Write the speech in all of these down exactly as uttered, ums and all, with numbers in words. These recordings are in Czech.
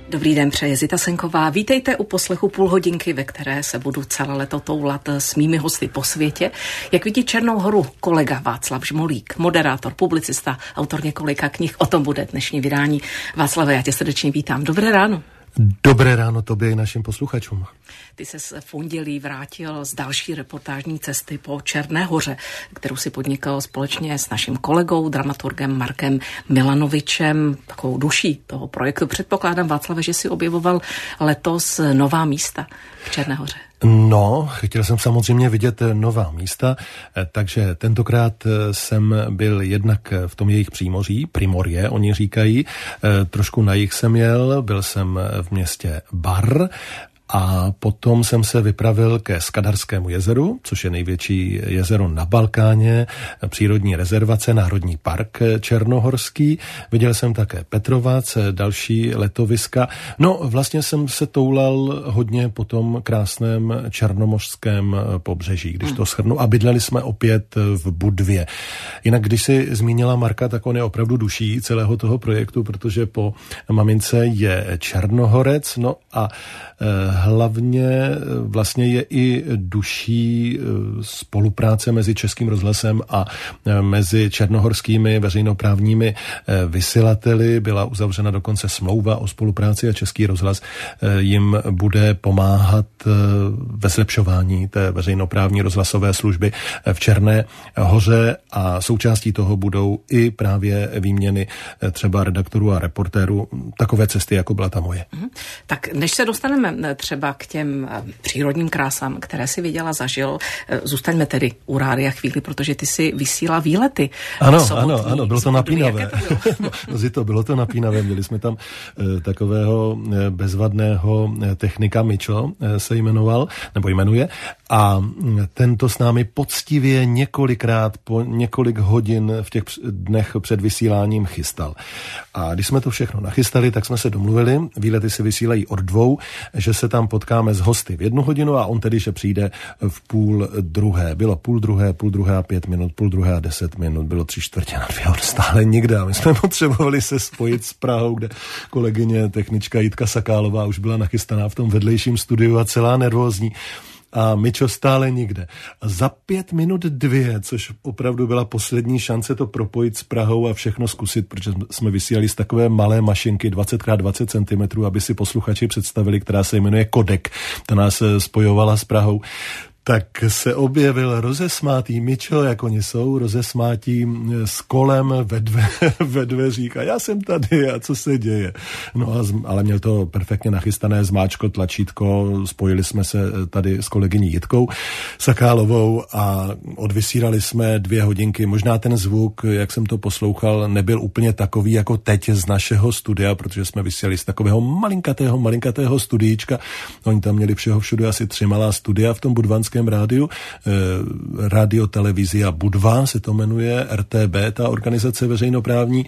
Dobrý den, přeje Zita Senková. Vítejte u poslechu půl hodinky, ve které se budu celé leto toulat s mými hosty po světě. Jak vidí Černou horu kolega Václav Žmolík, moderátor, publicista, autor několika knih, o tom bude dnešní vydání. Václave, já tě srdečně vítám. Dobré ráno. Dobré ráno tobě i našim posluchačům. Ty se v pondělí vrátil z další reportážní cesty po Černé hoře, kterou si podnikal společně s naším kolegou, dramaturgem Markem Milanovičem, takovou duší toho projektu. Předpokládám, Václave, že si objevoval letos nová místa v Černé hoře. No, chtěl jsem samozřejmě vidět nová místa, takže tentokrát jsem byl jednak v tom jejich přímoří, Primorie, oni říkají, trošku na jih jsem jel, byl jsem v městě Bar, a potom jsem se vypravil ke Skadarskému jezeru, což je největší jezero na Balkáně, přírodní rezervace, národní park černohorský. Viděl jsem také Petrovac, další letoviska. No, vlastně jsem se toulal hodně po tom krásném černomořském pobřeží, když to shrnu. A bydleli jsme opět v Budvě. Jinak, když si zmínila Marka, tak on je opravdu duší celého toho projektu, protože po mamince je Černohorec, no a hlavně vlastně je i duší spolupráce mezi Českým rozhlasem a mezi černohorskými veřejnoprávními vysílateli. Byla uzavřena dokonce smlouva o spolupráci a Český rozhlas jim bude pomáhat ve zlepšování té veřejnoprávní rozhlasové služby v Černé hoře a součástí toho budou i právě výměny třeba redaktorů a reportérů. Takové cesty, jako byla ta moje. Tak než se dostaneme třeba k těm přírodním krásám, které si viděla, zažil. Zůstaňme tedy u rádia chvíli, protože ty si vysílá výlety. Ano, sobotní, ano, ano, bylo to napínavé. To bylo? no, Zito, bylo to napínavé. Měli jsme tam e, takového e, bezvadného e, technika Mičo e, se jmenoval, nebo jmenuje, a tento s námi poctivě několikrát po několik hodin v těch dnech před vysíláním chystal. A když jsme to všechno nachystali, tak jsme se domluvili, výlety se vysílají od dvou, že se tam potkáme s hosty v jednu hodinu a on tedy, že přijde v půl druhé. Bylo půl druhé, půl druhé a pět minut, půl druhé a deset minut, bylo tři čtvrtě na dvě, on stále nikde. A my jsme potřebovali se spojit s Prahou, kde kolegyně technička Jitka Sakálová už byla nachystaná v tom vedlejším studiu a celá nervózní. A Mičo stále nikde. A za pět minut dvě, což opravdu byla poslední šance to propojit s Prahou a všechno zkusit, protože jsme vysílali z takové malé mašinky dvacet krát dvacet centimetrů, aby si posluchači představili, která se jmenuje Kodek. Ta nás spojovala s Prahou. Tak se objevil rozesmátý Mičo, jak oni jsou, rozesmátí s kolem ve, dve, ve dveřích a já jsem tady a co se děje. No a, ale měl to perfektně nachystané, zmáčko tlačítko, spojili jsme se tady s kolegyní Jitkou Sakálovou a odvysílali jsme dvě hodinky. Možná ten zvuk, jak jsem to poslouchal, nebyl úplně takový jako teď z našeho studia, protože jsme vysílali z takového malinkatého, malinkatého studiíčka. Oni tam měli všeho všude asi tři malá studia v tom budvanském rádiu, eh, Radio Televizia Budva se to jmenuje, R T B, ta organizace veřejnoprávní,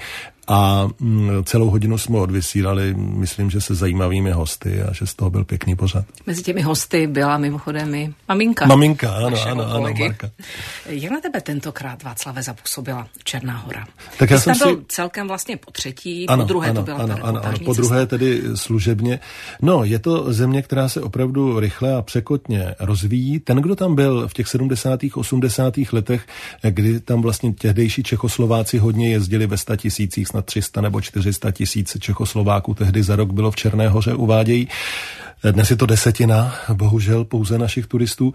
a mm, celou hodinu jsme odvysílali, myslím, že se zajímavými hosty a že z toho byl pěkný pořad. Mezi těmi hosty byla mimochodem i maminka. Maminka, ano, ano, ano, Marka. Jak na tebe tentokrát, Václave, zapůsobila Černá hora? Tak Ty já jsi jsem tam byl si... celkem vlastně po třetí, ano, po druhé ano, to byla ano, ta ano, ano, po cesta. druhé tedy služebně. No, je to země, která se opravdu rychle a překotně rozvíjí. Ten, kdo tam byl v těch sedmdesátých, osmdesátých letech, kdy tam vlastně tehdejší Čechoslováci hodně jezdili ve statisících, snad tři sta nebo čtyři sta tisíc Čechoslováků tehdy za rok bylo v Černé hoře, uvádějí. Dnes je to desetina, bohužel pouze našich turistů,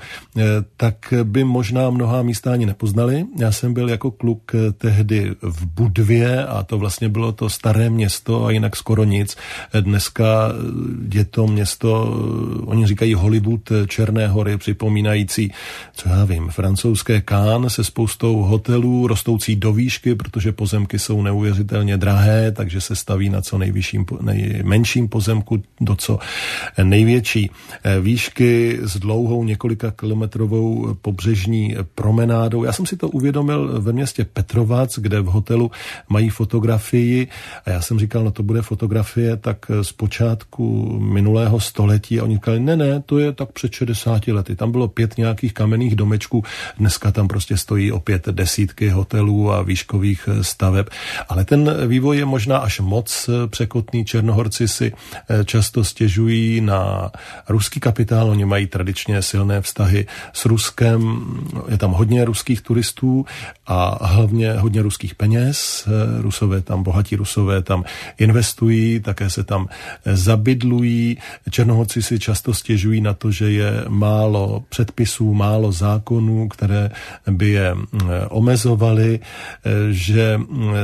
tak by možná mnohá místa ani nepoznali. Já jsem byl jako kluk tehdy v Budvě a to vlastně bylo to staré město a jinak skoro nic. Dneska je to město, oni říkají Hollywood Černé hory, připomínající, co já vím, francouzské Cannes se spoustou hotelů, rostoucí do výšky, protože pozemky jsou neuvěřitelně drahé, takže se staví na co nejvyšším, nejmenším pozemku do co největší výšky s dlouhou několika kilometrovou pobřežní promenádou. Já jsem si to uvědomil ve městě Petrovac, kde v hotelu mají fotografii a já jsem říkal, no to bude fotografie tak z počátku minulého století a oni říkali, ne, ne, to je tak před šedesáti lety. Tam bylo pět nějakých kamenných domečků, dneska tam prostě stojí opět desítky hotelů a výškových staveb, ale ten vývoj je možná až moc překotný. Černohorci si často stěžují na ruský kapitál, oni mají tradičně silné vztahy s Ruskem, je tam hodně ruských turistů a hlavně hodně ruských peněz. Rusové tam, bohatí Rusové tam investují, také se tam zabydlují. Černohorci si často stěžují na to, že je málo předpisů, málo zákonů, které by je omezovaly, že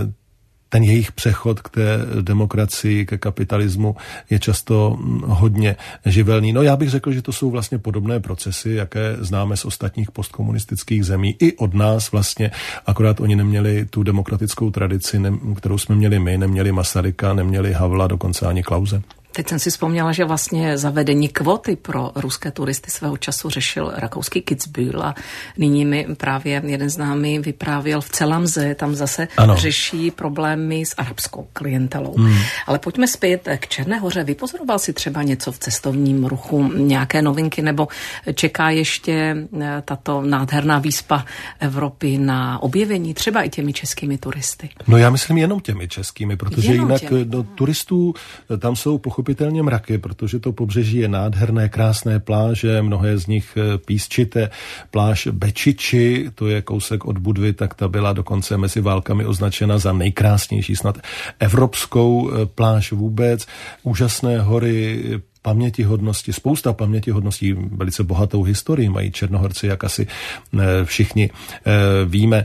ten jejich přechod k té demokracii, ke kapitalismu je často hodně živelný. No já bych řekl, že to jsou vlastně podobné procesy, jaké známe z ostatních postkomunistických zemí. I od nás vlastně, akorát oni neměli tu demokratickou tradici, ne, kterou jsme měli my, neměli Masaryka, neměli Havla, dokonce ani Klause. Teď jsem si vzpomněla, že vlastně zavedení kvóty pro ruské turisty svého času řešil rakouský Kitzbühel a nyní mi právě jeden známý vyprávěl v Celamze, tam zase ano. řeší problémy s arabskou klientelou. Hmm. Ale pojďme zpět k Černé Hoře. Vypozoroval si třeba něco v cestovním ruchu, nějaké novinky, nebo čeká ještě tato nádherná výspa Evropy na objevení třeba i těmi českými turisty? No já myslím jenom těmi českými, protože jenom jinak do turistů tam jsou pochopitelně pochopitelně mraky, protože to pobřeží je nádherné, krásné pláže, mnohé z nich písčité. Pláž Bečiči, to je kousek od Budvy, tak ta byla dokonce mezi válkami označena za nejkrásnější snad evropskou pláž vůbec. Úžasné hory, pamětihodnosti, spousta pamětihodností, velice bohatou historii mají Černohorci, jak asi všichni víme.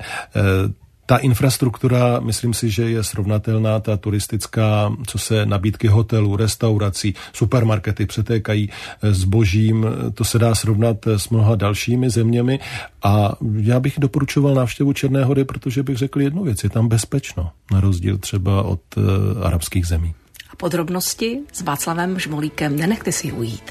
Ta infrastruktura, myslím si, že je srovnatelná, ta turistická, co se nabídky hotelů, restaurací, supermarkety přetékají zbožím, to se dá srovnat s mnoha dalšími zeměmi a já bych doporučoval návštěvu Černé Hory, protože bych řekl jednu věc, je tam bezpečno, na rozdíl třeba od uh, arabských zemí. A podrobnosti s Václavem Žmolíkem nenechte si ujít.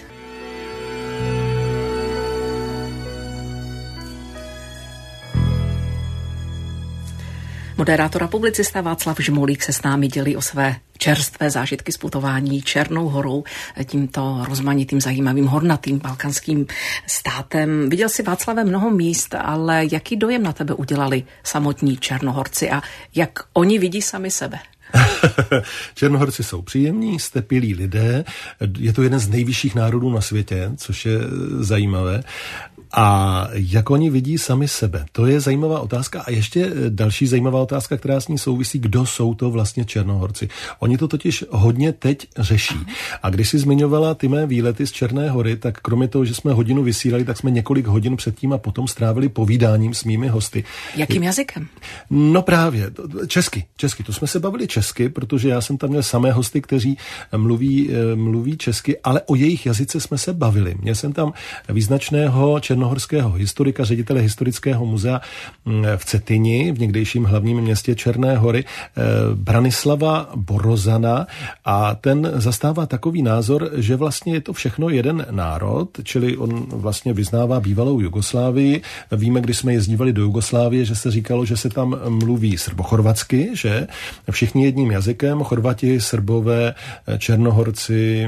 Moderátor a publicista Václav Žmolík se s námi dělí o své čerstvé zážitky z putování Černou horou, tímto rozmanitým, zajímavým, hornatým balkánským státem. Viděl jsi, Václave, mnoho míst, ale jaký dojem na tebe udělali samotní Černohorci a jak oni vidí sami sebe? Černohorci jsou příjemní, stepilí lidé, je to jeden z nejvyšších národů na světě, což je zajímavé. A jak oni vidí sami sebe? To je zajímavá otázka. A ještě další zajímavá otázka, která s ní souvisí, kdo jsou to vlastně Černohorci. Oni to totiž hodně teď řeší. A když jsi zmiňovala ty mé výlety z Černé Hory, tak kromě toho, že jsme hodinu vysílali, tak jsme několik hodin předtím a potom strávili povídáním s mými hosty. Jakým jazykem? No právě, česky. Česky. To jsme se bavili česky, protože já jsem tam měl samé hosty, kteří mluví, mluví česky, ale o jejich jazyce jsme se bavili. Měl jsem tam význačného černohorského historika, ředitele historického muzea v Cetyni, v někdejším hlavním městě Černé Hory, Branislava Borozana, a ten zastává takový názor, že vlastně je to všechno jeden národ, čili on vlastně vyznává bývalou Jugoslávii. Víme, když jsme jezdívali do Jugoslávie, že se říkalo, že se tam mluví srbochorvatsky, že všichni jedním jazykem, Chorvati, Srbové, Černohorci,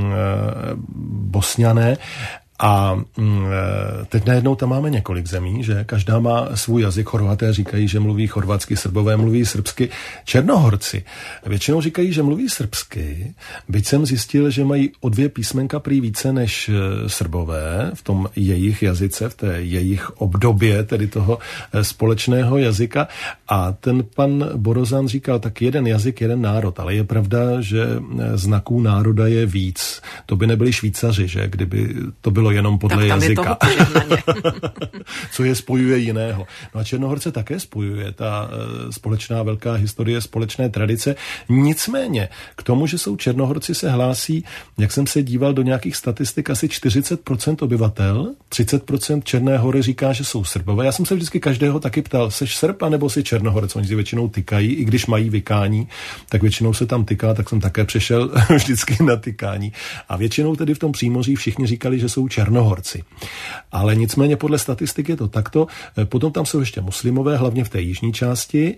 Bosňané. A teď najednou tam máme několik zemí, že každá má svůj jazyk. Chorvaté říkají, že mluví chorvatsky, Srbové mluví srbsky. Černohorci většinou říkají, že mluví srbsky, byť jsem zjistil, že mají o dvě písmenka prý více než Srbové v tom jejich jazyce, v té jejich obdobě, tedy toho společného jazyka. A ten pan Borozan říkal, tak jeden jazyk, jeden národ, ale je pravda, že znaků národa je víc. To by nebyli Švýcaři, že kdyby to bylo jenom podle tak tam jazyka. Je toho Co je spojuje jiného. No a Černohorce také spojuje ta e, společná velká historie, společné tradice. Nicméně k tomu, že jsou Černohorci, se hlásí, jak jsem se díval do nějakých statistik, asi čtyřicet procent obyvatel, třicet procent Černé Hory říká, že jsou Srbové. Já jsem se vždycky každého taky ptal, seš Srb anebo si Černohorec? Oni si většinou tykají, i když mají vykání, tak většinou se tam tyká, tak jsem také přešel vždycky na tykání. A většinou tedy v tom přímoří všichni říkali, že jsou Černohorci. Ale nicméně podle statistik je to takto. Potom tam jsou ještě muslimové, hlavně v té jižní části,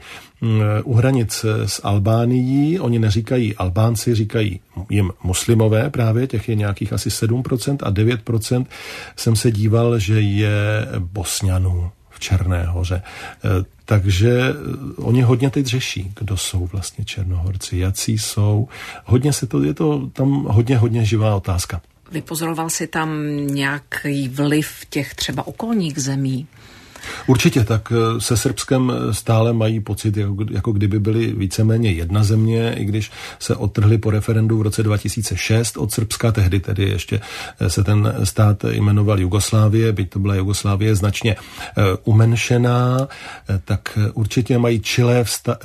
u hranic s Albánií. Oni neříkají Albánci, říkají jim muslimové, právě těch je nějakých asi sedm procent a devět procent jsem se díval, že je Bosňanů v Černé Hoře. Takže oni hodně teď řeší, kdo jsou vlastně Černohorci, jací jsou. Hodně se to, je to tam hodně, hodně živá otázka. Vypozoroval jsi tam nějaký vliv těch třeba okolních zemí? Určitě, tak se Srbskem stále mají pocit, jako, jako kdyby byly víceméně jedna země, i když se odtrhli po referendu v roce dva tisíce šest od Srbska, tehdy tedy ještě se ten stát jmenoval Jugoslávie, byť to byla Jugoslávie značně umenšená, tak určitě mají čilé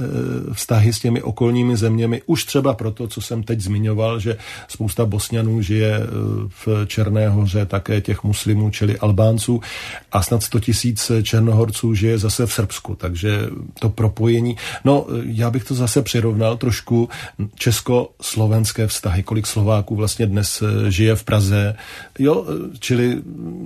vztahy s těmi okolními zeměmi, už třeba proto, co jsem teď zmiňoval, že spousta Bosňanů žije v Černé Hoře, také těch muslimů, čili Albánců, a snad sto tisíc Černohorců žije zase v Srbsku, takže to propojení, no já bych to zase přirovnal trošku česko-slovenské vztahy, kolik Slováků vlastně dnes žije v Praze, jo, čili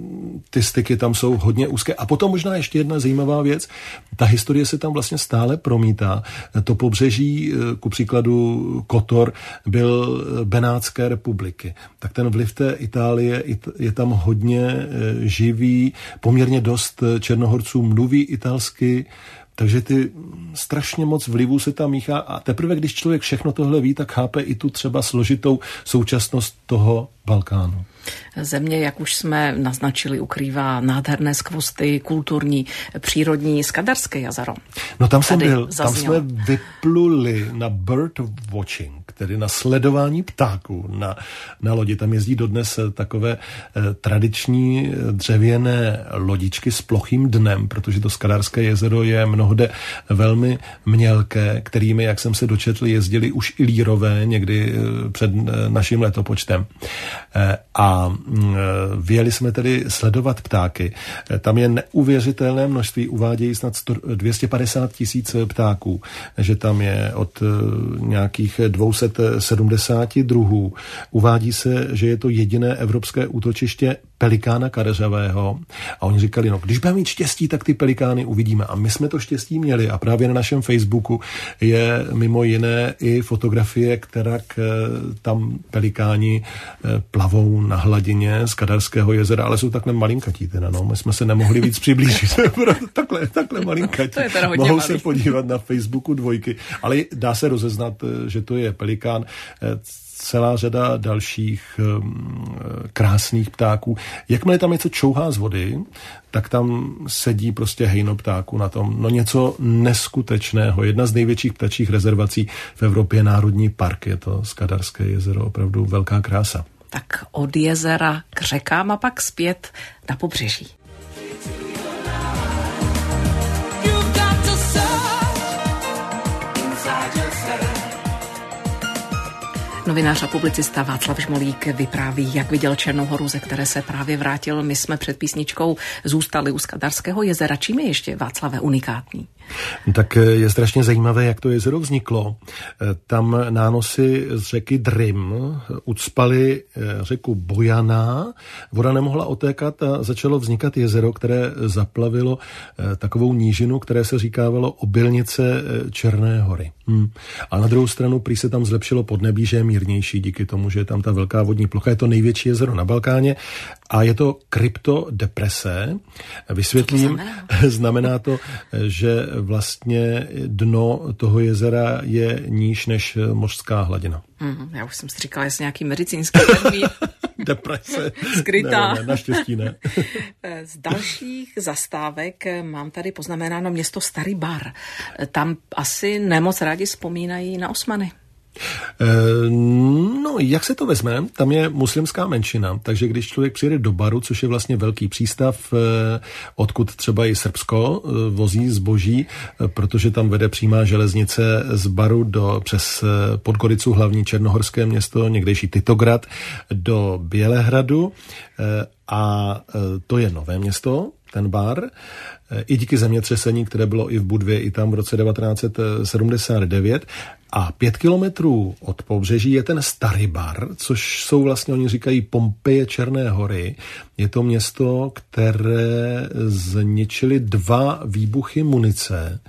ty styky tam jsou hodně úzké. A potom možná ještě jedna zajímavá věc, ta historie se tam vlastně stále promítá. To pobřeží, ku příkladu Kotor, byl Benátské republiky. Tak ten vliv té Itálie je tam hodně živý, poměrně dost Černohorců mluví italsky, takže ty strašně moc vlivů se tam míchá a teprve, když člověk všechno tohle ví, tak chápe i tu třeba složitou současnost toho Balkánu. Země, jak už jsme naznačili, ukrývá nádherné skvosty, kulturní, přírodní, Skadarské jezero. No tam jsem byl, tam jsme vypluli na bird watching, tedy na sledování ptáků na, na lodi. Tam jezdí dodnes takové eh, tradiční dřevěné lodičky s plochým dnem, protože to Skadarské jezero je mnohde velmi mělké, kterými, jak jsem se dočetl, jezdili už i lírové někdy eh, před eh, naším letopočtem. Eh, a vyjeli jsme tedy sledovat ptáky. Tam je neuvěřitelné množství, uvádějí snad dvě stě padesát tisíc ptáků, že tam je od nějakých dvě stě sedmdesát druhů. Uvádí se, že je to jediné evropské útočiště pelikána kadeřavého. A oni říkali, no když budeme mít štěstí, tak ty pelikány uvidíme. A my jsme to štěstí měli a právě na našem Facebooku je mimo jiné i fotografie, která tam pelikáni plavou na hladině Skadarského jezera, ale jsou takhle malinkatí teda, no. My jsme se nemohli víc přiblížit. takhle, takhle malinkatí. To je teda hodně Mohou malý. Se podívat na Facebooku dvojky, ale dá se rozeznat, že to je pelikán. Celá řada dalších um, krásných ptáků. Jakmile tam něco čouhá z vody, tak tam sedí prostě hejno ptáků na tom. No něco neskutečného. Jedna z největších ptačích rezervací v Evropě, Národní park, je to Skadarské jezero, opravdu velká krása. Tak od jezera k řekám a pak zpět na pobřeží. Novinář a publicista Václav Žmolík vypráví, jak viděl Černou horu, ze které se právě vrátil. My jsme před písničkou zůstali u Skadarského jezera. Čím je ještě, Václave, unikátní? Tak je strašně zajímavé, jak to jezero vzniklo. Tam nánosy z řeky Drym ucpaly řeku Bojana. Voda nemohla otékat a začalo vznikat jezero, které zaplavilo takovou nížinu, které se říkávalo obilnice Černé hory. Hmm. A na druhou stranu prý se tam zlepšilo podnebí, že je mírnější díky tomu, že je tam ta velká vodní plocha. Je to největší jezero na Balkáně a je to kryptodeprese. Vysvětlím, to znamená? znamená to, že vlastně dno toho jezera je níž než mořská hladina. Mm, já už jsem si říkala, jestli nějaký medicínský termín. Deprese. Skrytá. Ne, ne, naštěstí ne. Z dalších zastávek mám tady poznamenáno město Starý Bar. Tam asi nemoc rádi vzpomínají na Osmany. No, jak se to vezme? Tam je muslimská menšina, takže když člověk přijede do Baru, což je vlastně velký přístav, odkud třeba i Srbsko vozí zboží, protože tam vede přímá železnice z Baru do, přes Podgoricu, hlavní černohorské město, někdejší Titograd, do Bělehradu, a to je nové město, ten Bar. i díky zemětřesení, které bylo i v Budvě, i tam v roce devatenáct set sedmdesát devět. A pět kilometrů od pobřeží je ten Staribar, což jsou vlastně, oni říkají, Pompeje Černé hory. Je to město, které zničily dva výbuchy munice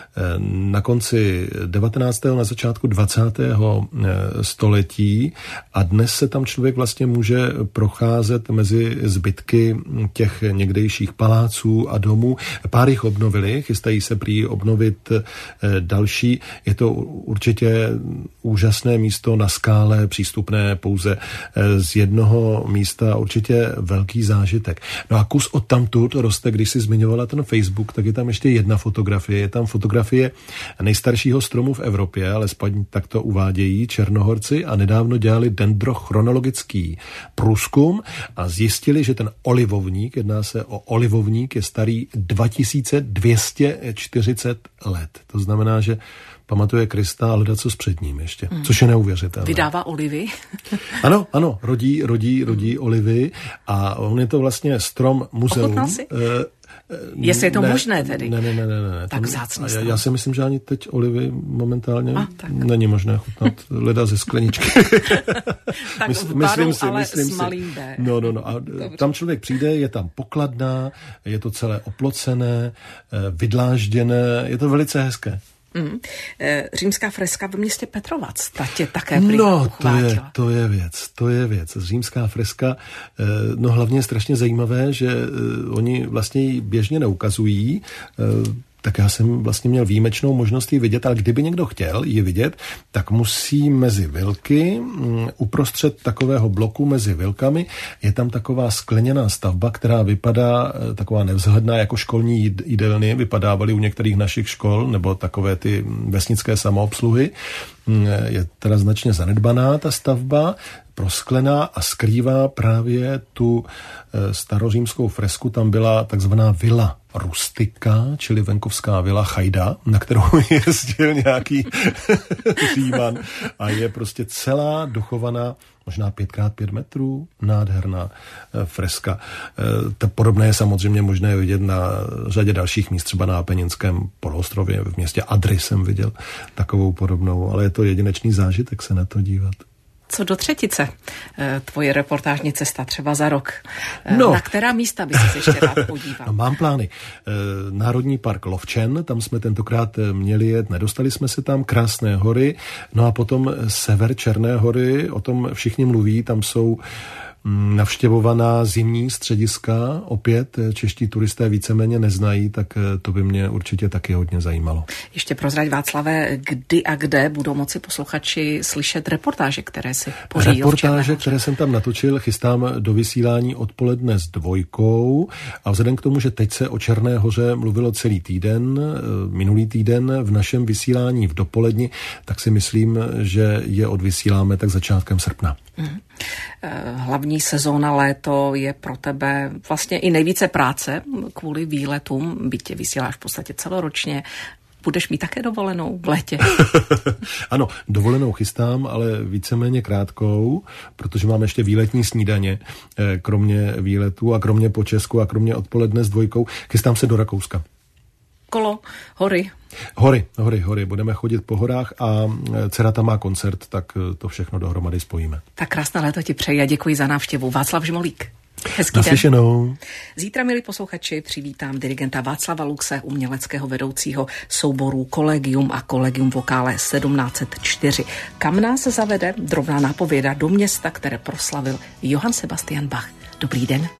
na konci devatenáctého na začátku dvacátého století a dnes se tam člověk vlastně může procházet mezi zbytky těch někdejších paláců a domů. Pár jich obnovili, chystají se prý obnovit další. Je to určitě úžasné místo na skále, přístupné pouze z jednoho místa, určitě velký zážitek. No a kus od tamtud roste, když si zmiňovala ten Facebook, tak je tam ještě jedna fotografie. Je tam fotografie nejstaršího stromu v Evropě, alespoň tak to uvádějí Černohorci a nedávno dělali dendrochronologický průzkum a zjistili, že ten olivovník, jedná se o olivovník, je starý dva tisíce dvě stě čtyřicet let. To znamená, že pamatuje Krista a hledat co s před ním ještě, mm. což je neuvěřitelné. Vydává olivy? Ano, ano, rodí, rodí, rodí mm. olivy a on je to vlastně strom muzeum. Ochutnal jsi? Uh, Jestli je to ne, možné tedy. Ne, ne, ne, ne. ne. Tak vzácný já, já si myslím, že ani teď olivy momentálně a, není možné chutnat leda ze skleničky. Tak Mysl, v baru, myslím si, ale myslím s malým B. No, no, no. A tam člověk přijde, je tam pokladna, je to celé oplocené, vydlážděné, je to velice hezké. Mm. E, římská freska ve městě Petrovac, ta tě také prý No, to je, to je věc, to je věc. Římská freska, no hlavně je strašně zajímavé, že oni vlastně ji běžně neukazují, tak já jsem vlastně měl výjimečnou možnost ji vidět, ale kdyby někdo chtěl ji vidět, tak musí mezi vilky, uprostřed takového bloku mezi vilkami, je tam taková skleněná stavba, která vypadá taková nevzhledná jako školní jídelny, vypadávaly u některých našich škol, nebo takové ty vesnické samoobsluhy. Je teda značně zanedbaná ta stavba, prosklená a skrývá právě tu starořímskou fresku. Tam byla takzvaná vila rustika, čili venkovská vila chajda, na kterou jezdil nějaký Říman a je prostě celá dochovaná, možná pět krát pět metrů, nádherná freska. To podobné je samozřejmě možné vidět na řadě dalších míst, třeba na Apeninském poloostrově, v městě Adry jsem viděl takovou podobnou, ale je to jedinečný zážitek se na to dívat. Co do třetice, tvoje reportážní cesta třeba za rok. No. Na která místa by se ještě rád podíval? No, mám plány. Národní park Lovčen, tam jsme tentokrát měli jet, nedostali jsme se tam, krásné hory, no a potom sever Černé hory, o tom všichni mluví, tam jsou navštěvovaná zimní střediska, opět čeští turisté víceméně neznají, tak to by mě určitě taky hodně zajímalo. Ještě prozrať, Václave, kdy a kde budou moci posluchači slyšet reportáže, které si pořídil? Reportáže, které jsem tam natočil, chystám do vysílání odpoledne s dvojkou a vzhledem k tomu, že teď se o Černé hoře mluvilo celý týden, minulý týden v našem vysílání v dopoledni, tak si myslím, že je odvysíláme tak začátkem srpna. Hmm. Hlavní sezóna léto je pro tebe vlastně i nejvíce práce kvůli výletům, byť tě vysíláš v podstatě celoročně. Budeš mít také dovolenou v létě? Ano, dovolenou chystám, ale víceméně krátkou, protože mám ještě výletní snídaně, kromě výletů a kromě po Česku a kromě odpoledne s dvojkou. Chystám se do Rakouska. Kolo, hory. Hory, hory, hory. Budeme chodit po horách a dcera tam má koncert, tak to všechno dohromady spojíme. Tak krásné léto ti přeji a děkuji za návštěvu. Václav Žmolík. Hezký Naslyšenou. Den. Zítra, milí posluchači, přivítám dirigenta Václava Luxe, uměleckého vedoucího souborů Collegium a Collegium Vocale sedmnáct set čtyři. Kam nás zavede drobná nápověda do města, které proslavil Johann Sebastian Bach. Dobrý den.